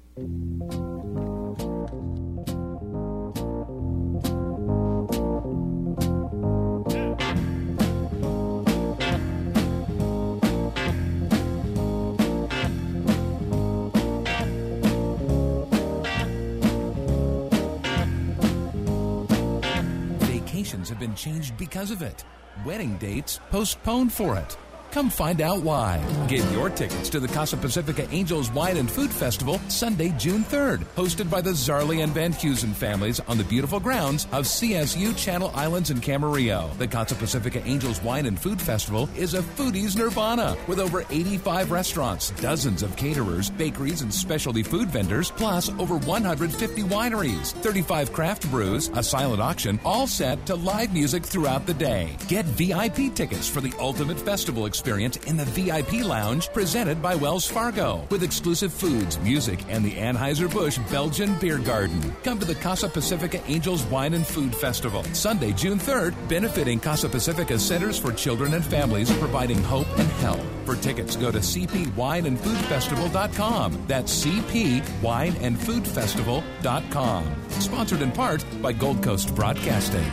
Vacations have been changed because of it. Wedding dates postponed for it. Come find out why. Get your tickets to the Casa Pacifica Angels Wine and Food Festival Sunday, June third, hosted by the Zarley and Van Heusen families on the beautiful grounds of C S U Channel Islands in Camarillo. The Casa Pacifica Angels Wine and Food Festival is a foodie's nirvana with over eighty-five restaurants, dozens of caterers, bakeries, and specialty food vendors, plus over one hundred fifty wineries, thirty-five craft brews, a silent auction, all set to live music throughout the day. Get V I P tickets for the ultimate festival experience in the V I P Lounge presented by Wells Fargo with exclusive foods, music, and the Anheuser-Busch Belgian Beer Garden. Come to the Casa Pacifica Angels Wine and Food Festival Sunday, June third, benefiting Casa Pacifica Centers for Children and Families, providing hope and help. For tickets, go to c p wine and food festival dot com. That's c p wine and food festival dot com. Sponsored in part by Gold Coast Broadcasting.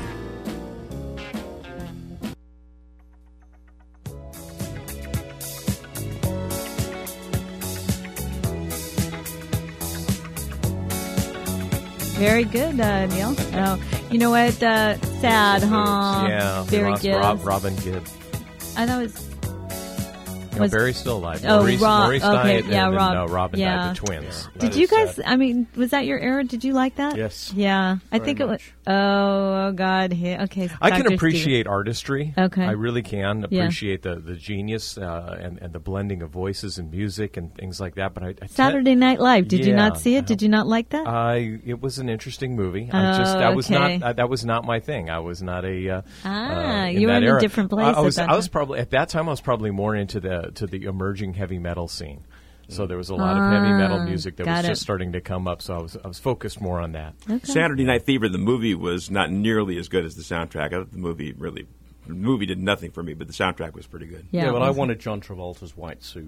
Very good, uh, Neil. Oh, you know what? Uh, sad, huh? Yeah. Barry we lost Gibbs. Rob, Robin Gibbs. I thought it was. No, was Barry's still alive. Oh, Maurice, Rob. Maurice Okay, died, yeah, and Rob. then, uh, Robin yeah. died, the twins. Did That you is guys? sad. I mean, was that your era? Did you like that? Yes. Yeah, I Very think it was. much. Oh, oh God. He- Okay. I can Doctor appreciate Steven. artistry. Okay. I really can Yeah. appreciate the, the genius uh, and, and the blending of voices and music and things like that. But I, I Saturday Night Live. Did you Yeah, not see it? Did you not like that? I it was an interesting movie. Oh, I just that was okay. not uh, that was not my thing. I was not a uh, Ah, uh, you were that in a era. different place I, I at was that I was time. probably at that time I was probably more into the to the emerging heavy metal scene. So there was a lot of heavy metal Ah, music that got was it. just starting to come up. So I was I was focused more on that. Saturday Night Fever, the movie, was not nearly as good as the soundtrack. I thought the movie really, the movie did nothing for me, but the soundtrack was pretty good. Yeah, Yeah, it but I was. wanted John Travolta's white suit.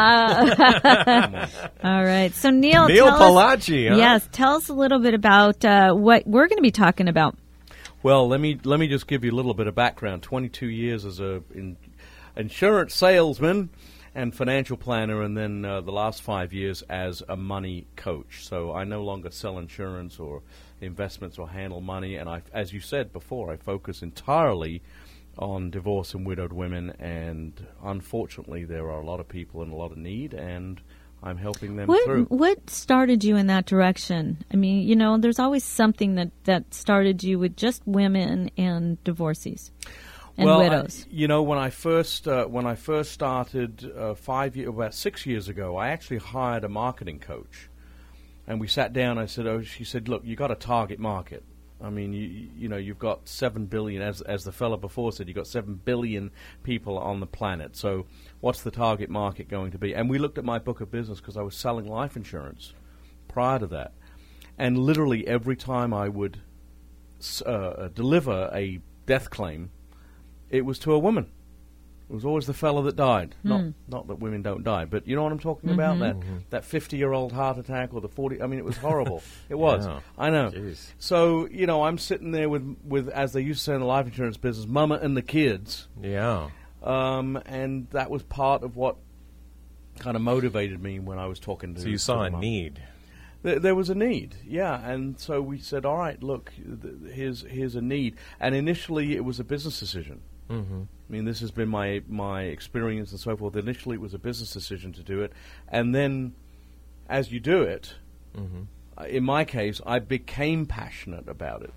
Ah. All right. So Neil, Neil tell Palacci, us, huh? yes, tell us a little bit about uh, what we're going to be talking about. Well, let me let me just give you a little bit of background. twenty-two years as a in, insurance salesman and financial planner, and then uh, the last five years as a money coach. So I no longer sell insurance or investments or handle money, and I, as you said before, I focus entirely on divorced and widowed women, and unfortunately there are a lot of people in a lot of need, and I'm helping them What through. what started you in that direction? I mean, you know, there's always something that, that started you with just women and divorcees and well, widows. I, you know, when I first uh, when I first started uh, five year, about six years ago, I actually hired a marketing coach, and we sat down. I said, "Oh," she said, "Look, you got a target market. I mean, you you know, you've got seven billion, as as the fellow before said, you've got seven billion people on the planet. So, what's the target market going to be?" And we looked at my book of business because I was selling life insurance prior to that, and literally every time I would uh, deliver a death claim, it was to a woman. It was always the fellow that died. Hmm. Not not that women don't die, but you know what I'm talking about? Mhm. That Mm-hmm. that fifty-year-old heart attack or the forty. I mean, it was horrible. It was. Yeah. I know. Jeez. So you know, I'm sitting there with with as they used to say in the life insurance business, mama and the kids. Yeah. Um, and that was part of what kind of motivated me when I was talking to. So you to saw the a mom. need. There, there was a need, yeah, and so we said, all right, look, th- here's here's a need, and initially it was a business decision. Mm-hmm. I mean, this has been my my experience and so forth. Initially, it was a business decision to do it, and then, as you do it, Mm-hmm. uh, in my case, I became passionate about it.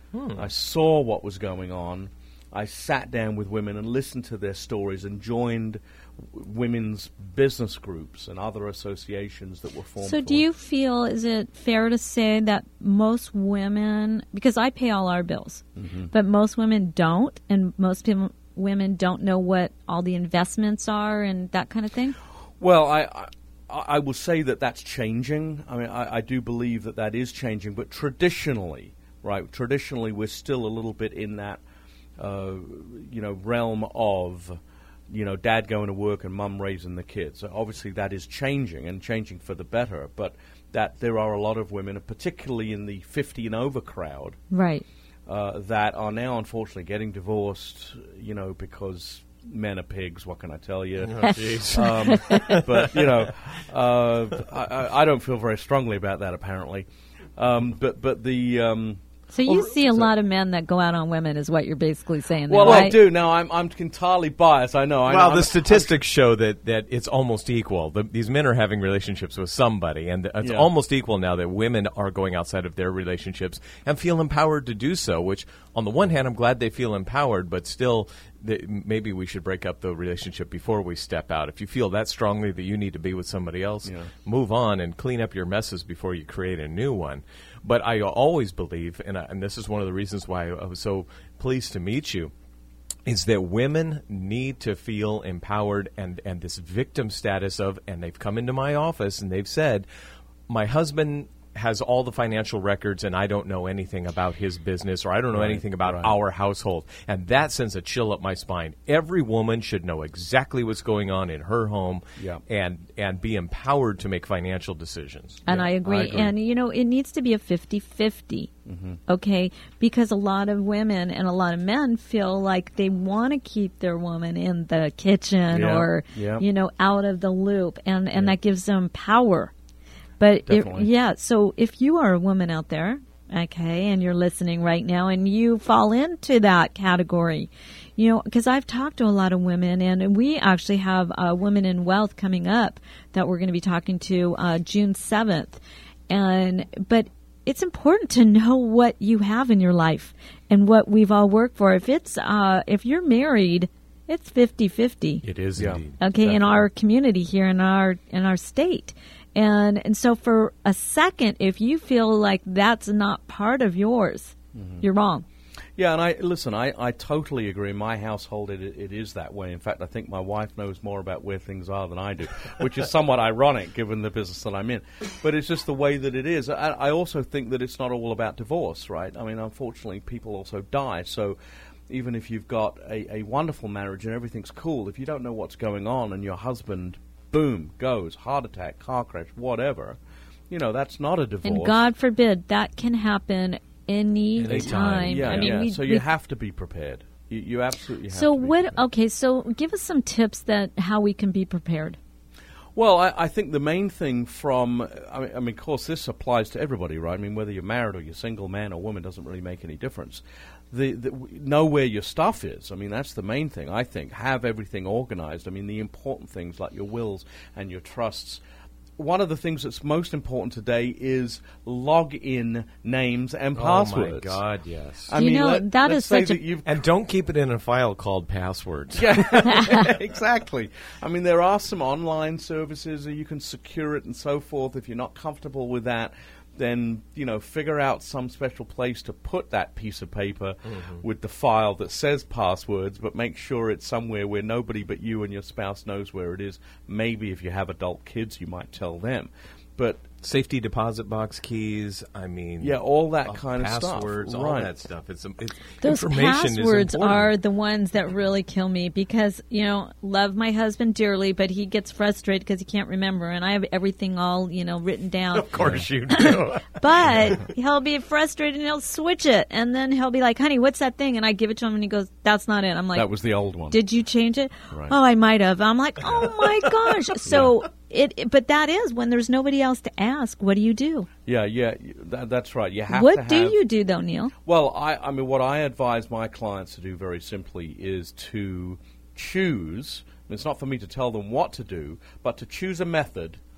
Hmm. I saw what was going on. I sat down with women and listened to their stories and joined w- women's business groups and other associations that were formed. So do you feel, is it fair to say that most women, because I pay all our bills, mm-hmm. but most women don't, and most people, women don't know what all the investments are and that kind of thing? Well, I, I, I will say that that's changing. I mean, I, I do believe that that is changing, but traditionally, right, traditionally we're still a little bit in that, uh, you know, realm of, you know, dad going to work and mum raising the kids. Obviously that is changing and changing for the better, but that there are a lot of women, particularly in the fifty and over crowd, right, uh, that are now unfortunately getting divorced, you know, because men are pigs. What can I tell you? Oh, jeez. um, but you know, uh, I, I don't feel very strongly about that apparently. Um, but but the um, so you well, see a so, lot of men that go out on women, is what you're basically saying. Well, there, right? I do. Now I'm I'm entirely biased. I know. I well, know, the I'm, statistics I'm, show that, that it's almost equal. The, these men are having relationships with somebody, and it's yeah. almost equal now that women are going outside of their relationships and feel empowered to do so. Which, on the one hand, I'm glad they feel empowered, but still, the, maybe we should break up the relationship before we step out. If you feel that strongly that you need to be with somebody else, yeah. move on and clean up your messes before you create a new one. But I always believe, and, I, and this is one of the reasons why I was so pleased to meet you, is that women need to feel empowered and, and this victim status of, and they've come into my office and they've said, my husband has all the financial records and I don't know anything about his business, or I don't know right, anything about right. our household. And that sends a chill up my spine. Every woman should know exactly what's going on in her home yeah. and, and be empowered to make financial decisions. And yeah, I, agree. I agree. And, you know, it needs to be a fifty-fifty, mm-hmm. okay? Because a lot of women and a lot of men feel like they want to keep their woman in the kitchen yeah. or, yeah. you know, out of the loop. And, and yeah. that gives them power. But, if, yeah, so if you are a woman out there, okay, and you're listening right now and you fall into that category, you know, because I've talked to a lot of women, and we actually have uh, Women in Wealth coming up that we're going to be talking to uh, June seventh. And but it's important to know what you have in your life and what we've all worked for. If it's uh, if you're married, it's fifty-fifty. It is yeah. indeed. Okay, Definitely. in our community here in our in our state. And and so for a second, if you feel like that's not part of yours, mm-hmm. you're wrong. Yeah, and I listen, I, I totally agree. In my household, it, it is that way. In fact, I think my wife knows more about where things are than I do, which is somewhat ironic given the business that I'm in. But it's just the way that it is. I, I also think that it's not all about divorce, right? I mean, unfortunately, people also die. So even if you've got a, a wonderful marriage and everything's cool, if you don't know what's going on and your husband, boom, goes, heart attack, car crash, whatever, you know, that's not a divorce. And God forbid, that can happen any Anytime. time. Yeah, I mean, yeah. we, so we, you have to be prepared. You, you absolutely have so to be what? prepared. Okay, so give us some tips that how we can be prepared. Well, I, I think the main thing from, I mean, I mean, of course, this applies to everybody, right? I mean, whether you're married or you're single, man or woman, doesn't really make any difference. The, the know where your stuff is. I mean, that's the main thing, I think. Have everything organized. I mean, the important things like your wills and your trusts. One of the things that's most important today is log in names and passwords. Oh, my God, yes. I you mean, know, let, that let's is say such a... that you've And don't keep it in a file called passwords. Yeah, exactly. I mean, there are some online services that you can secure it and so forth. If you're not comfortable with that, then, you know, figure out some special place to put that piece of paper mm-hmm. with the file that says passwords, but make sure it's somewhere where nobody but you and your spouse knows where it is. Maybe if you have adult kids, you might tell them. But safety deposit box keys, I mean... Yeah, all that uh, kind of stuff. Passwords, all right. that stuff. It's, it's Those information passwords is are the ones that really kill me because, you know, love my husband dearly, but he gets frustrated because he can't remember, and I have everything all, you know, written down. Of course you do. But he'll be frustrated and he'll switch it, and then he'll be like, honey, what's that thing? And I give it to him, and he goes, that's not it. I'm like... That was the old one. Did you change it? Right. Oh, I might have. I'm like, oh, my gosh. So... Yeah. It, it, but that is when there's nobody else to ask. What do you do? Yeah, yeah, you- that, that's right. You have What to have, do you do, though, Neil? Well, I, I mean, what I advise my clients to do very simply is to choose. I mean, it's not for me to tell them what to do, but to choose a method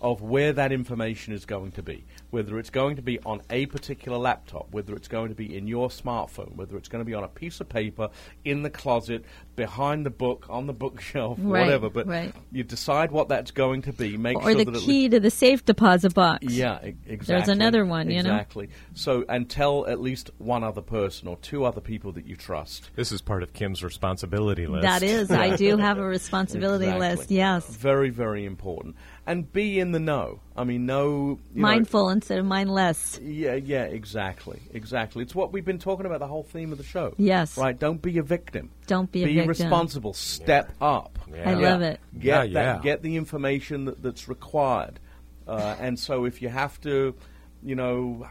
of where that information is going to be, whether it's going to be on a particular laptop, whether it's going to be in your smartphone, whether it's going to be on a piece of paper, in the closet, behind the book, on the bookshelf, Right, whatever. But right. you decide what that's going to be. Make or sure the that key it to the safe deposit box. yeah, e- exactly. There's another one, you know? Exactly. So, and tell at least one other person or two other people that you trust. This is part of Kim's responsibility list. That is. I do have a responsibility Exactly. list, yes. Very, very important. And be in the know. I mean, know... you know- Mindful instead of mindless. Yeah, yeah, exactly, exactly. It's what we've been talking about the whole theme of the show. Yes. Right, don't be a victim. Don't be a Be victim. responsible. Step up. Yeah. I love it. Get Yeah, that, yeah. Get the information that, that's required. Uh, and so if you have to, you know,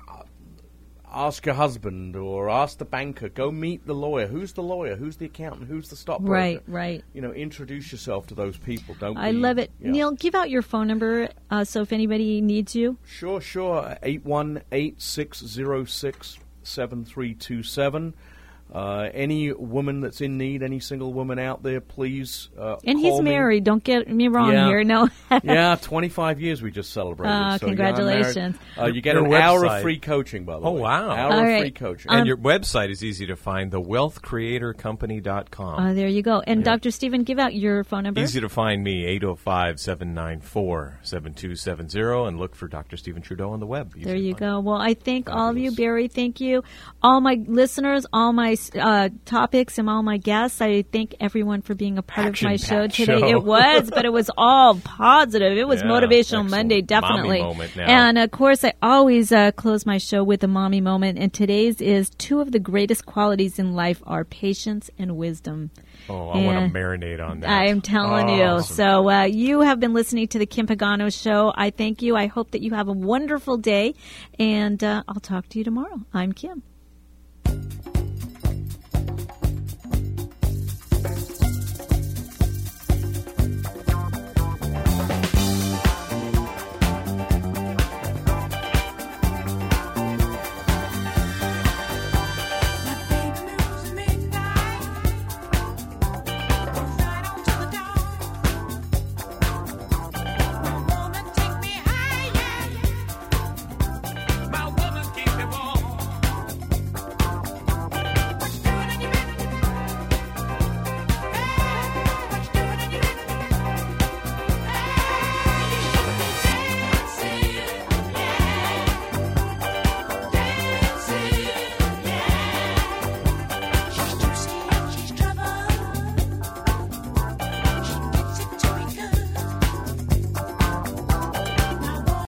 ask your husband or ask the banker, go meet the lawyer. Who's the lawyer? Who's the accountant? Who's the stockbroker? Right, right. You know, introduce yourself to those people. Don't I be- love it. yeah. Neil, give out your phone number uh, so if anybody needs you. Sure, sure. eight one eight, six zero six, seven three two seven. Uh, any woman that's in need, any single woman out there, please uh, And call he's me. married. Don't get me wrong Yeah. here. No. Yeah, twenty-five years we just celebrated. Oh, so, yeah, I'm congratulations. married. Uh, you get Your an hour website. of free coaching, by the Oh, way. wow. Hour All of right. free coaching. And Um, your website is easy to find, the wealth creator company dot com. Uh, there you go. And Doctor Stephen, give out your phone number. Easy to find me, eight oh five, seven nine four, seven two seven zero, and look for Doctor Stephen Trudeau on the web. Easy There to you find. go. Well, I thank all of you, Barry. Thank you. All my listeners, all my uh, topics, and all my guests. I thank everyone for being a part of my show Action-packed today. show. It was, but it was all positive. It was Yeah, Motivational excellent. Monday, definitely. Mommy moment now. And, of course, I always uh, close my show with a mommy moment. And today's is two of the greatest qualities in life are patience and wisdom. Oh, I want And to marinate on that. I am telling Oh, you. awesome. So uh, you have been listening to the Kim Pagano Show. I thank you. I hope that you have a wonderful day. And uh, I'll talk to you tomorrow. I'm Kim.